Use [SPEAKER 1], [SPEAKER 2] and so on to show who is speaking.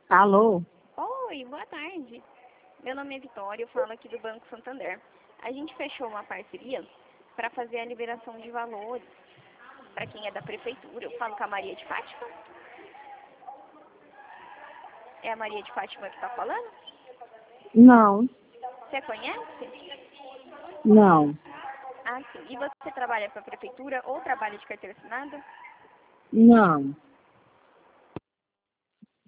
[SPEAKER 1] Alô?
[SPEAKER 2] Oi, boa tarde. Meu nome é Vitória, eu falo aqui do Banco Santander. A gente fechou uma parceria para fazer a liberação de valores para quem é da prefeitura. Eu falo com a Maria de Fátima. É a Maria de Fátima que está falando?
[SPEAKER 1] Não,
[SPEAKER 2] Você conhece?
[SPEAKER 1] não,
[SPEAKER 2] Ah, sim. E você trabalha para a prefeitura ou trabalha de carteira assinada?
[SPEAKER 1] não.